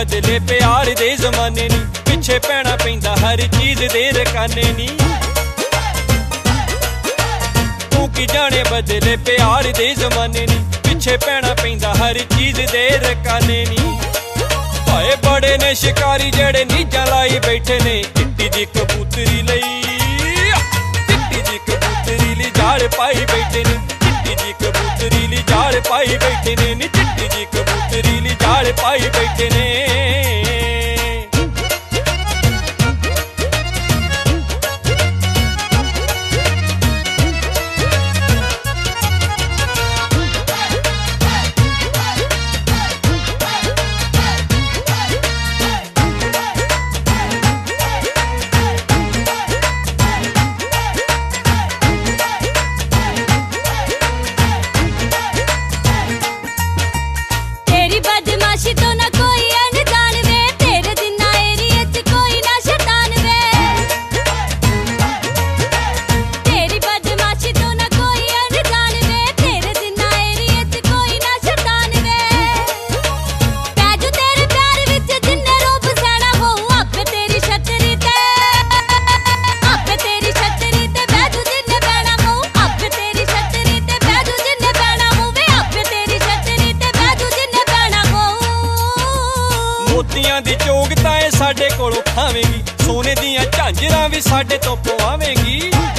बदले प्यार दे जमाने नी, पिछे पैना पैंदा हर चीज दे रकाने नी। तू की जाने बदले प्यार दे जमाने नी, पिछे पैना पैंदा हर चीज दे रकाने नी। भाए बड़े ने शिकारी जेड़े नीजा लाई बैठे ने, चिट्टी जी कबूतरी लई, चिट्टी जी कबूतरी ली जाड़ पाई बैठे ने, चिट्टी जी कबूतरी ली जाड़ पाई बैठे ने, चिट्टी जी कबूतरी ली जाड़ पाई बैठे ने। मोतियां दी चोगताएं साडे कोलों खावेंगी, सोने दियां झांजरां भी साडे तो पवावेंगी।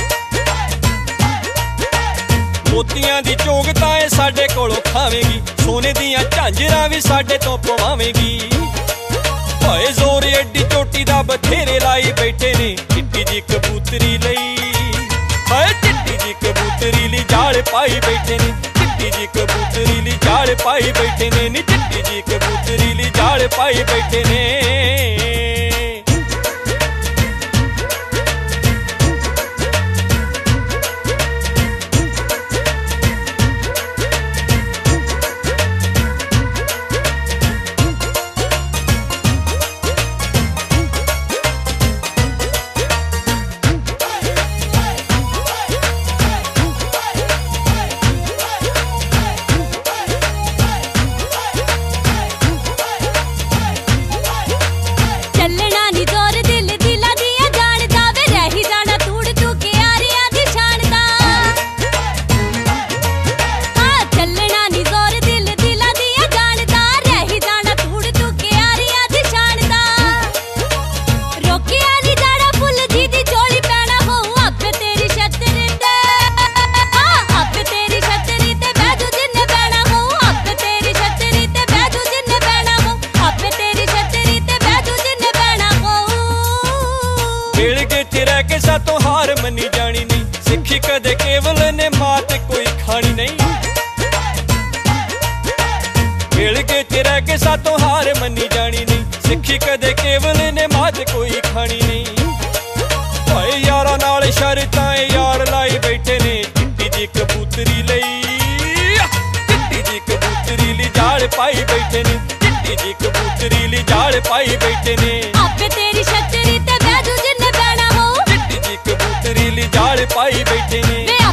मोतियां दी चोगताएं साडे कोलों खावेंगी, सोने दियां झांजरां भी साडे तो पवावेंगी। भाए जोर एडी चोटी दा बथेरे लाई बैठे ने, चिट्टी जी कबूतरी लई, भाए चिट्टी जी कबूतरी ली जाड़ पाई बैठे ने, चिट्टी जी कबूतरी ली जाड़ पाई बैठे ने, चिट्टी जी कबूतरी ली जाड़ पाई बैठे ने। के सातों हार मनी जानी नहीं, सिखी कदे केवल ने मात कोई खानी नहीं। मिल के तेरा के सातों हार मनी जानी नहीं, सिखी कदे केवल ने मात कोई खानी नहीं। भाई यारा नाल शर्ताएं यार लाई बैठे ने, चिट्टी जी कबूतरी लई, चिट्टी जी कबूतरी ली जाड़ पाई बैठे ने, चिट्टी जी कबूतरी ली जाड़ पाई बैठे ने। आपे तेरी छतरी ते बैजू जिन्ने पैना हो, चिट्टी जी कबूतरी ली जाड़ पाई बैठे ने।